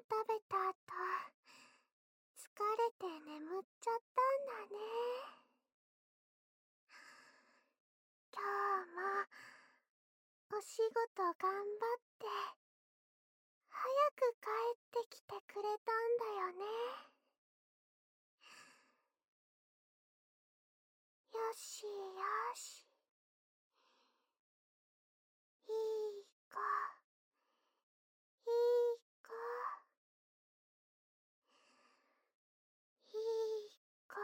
食べた後、疲れて眠っちゃったんだね。今日もお仕事頑張って早く帰ってきてくれたんだよね。よしよし、いい子、いい子、いい子、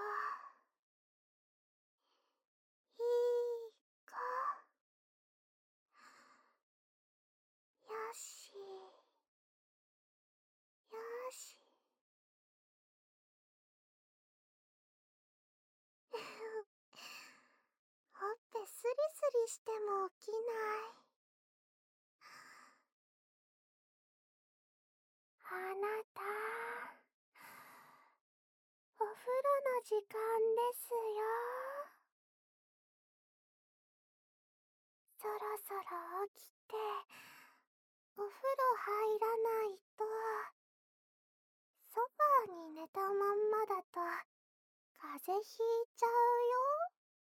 いい子。よしよし。ほっぺスリスリしても起きない。あなた、お風呂の時間ですよ。そろそろ起きてお風呂入らないと、ソファーに寝たまんまだと風邪ひいちゃう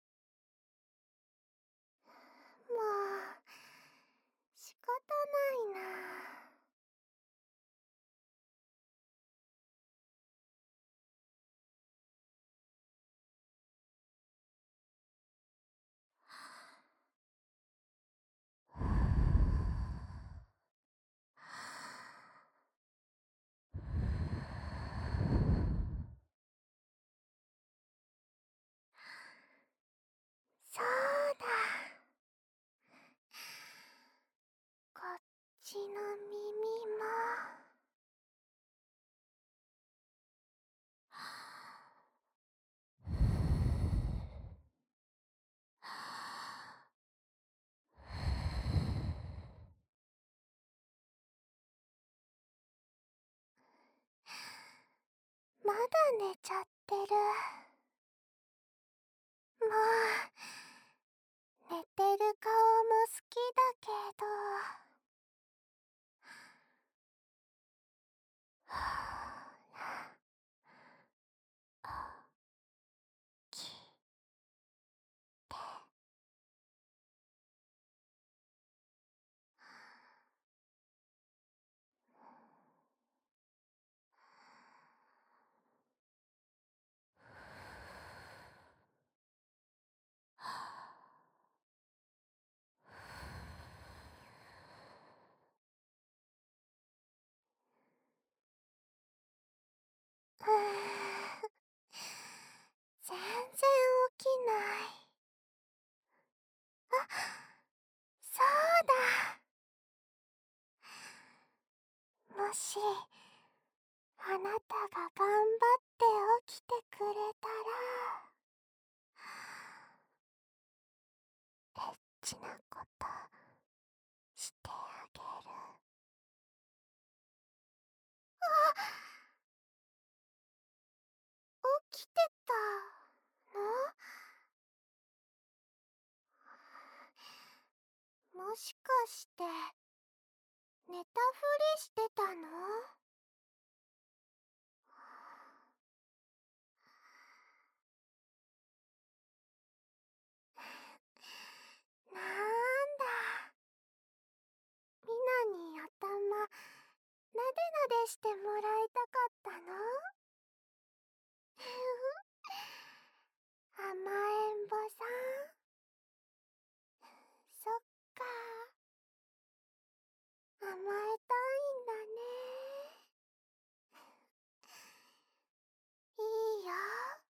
よ。もう仕方ないな。そうだ、こっちの耳も。まだ寝ちゃってる。もう寝てる顔も好きだけど、ほら、起きて。全然起きない。あ、そうだ。もしあなたが頑張って起きてくれたら、エッチなことしてあげる。起きてたの？もしかして寝たふりしてたの？なんだ、みなに頭なでなでしてもらいたかったの？甘えんぼさん。そっか、甘えたいんだね。いいよ。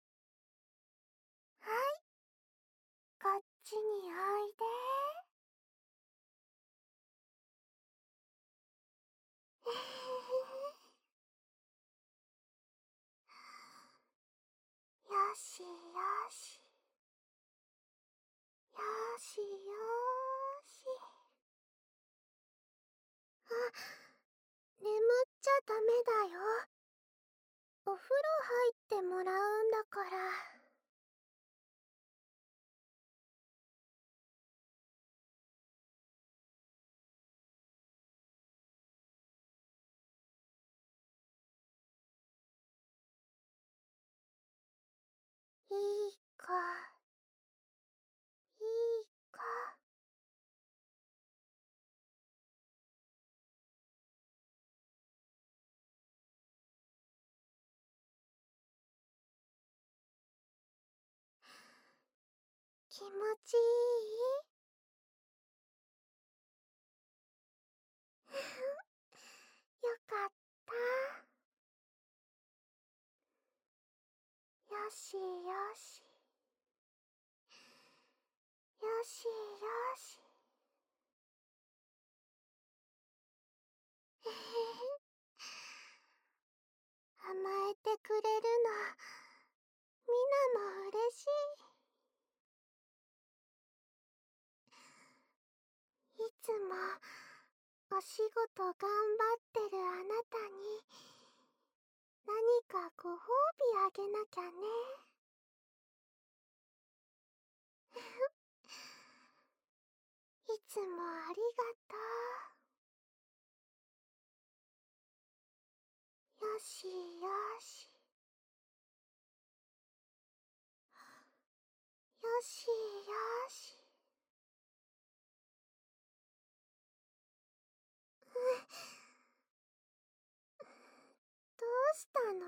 はい、こっちにおいで。よしよし、よしよし。あ、眠っちゃダメだよ。お風呂入ってもらうんだから。 いい子、いい子。気持ちいい？よかった。よしよし。よしよし。甘えてくれるの、みなも嬉しい。いつもお仕事頑張ってるあなたに何かご褒美あげなきゃね。いつもありがとう。よしよし。よしよし。どうしたの？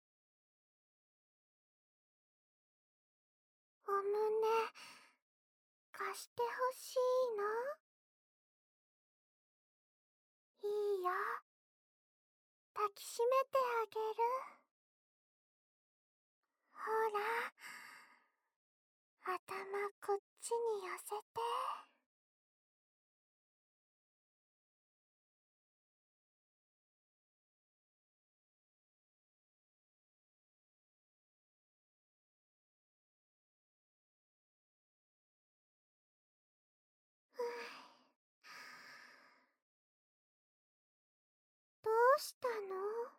お胸貸してほしいの？いいよ。抱きしめてあげる。ほら、頭こっちに寄せて。どうしたの？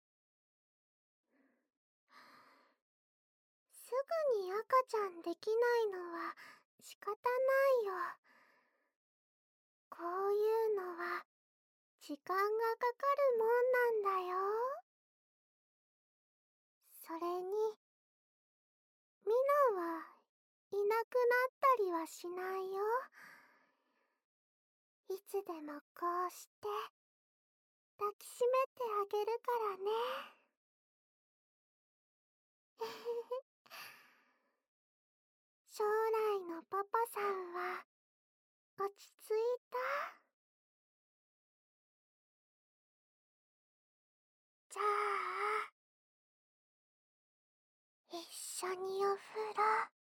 すぐに赤ちゃんできないのは仕方ないよ。こういうのは時間がかかるもんなんだよ。それに、ミナはいなくなったりはしないよ。いつでもこうして抱きしめてあげるからね。将来のパパさんは落ち着いた？じゃあ、一緒にお風呂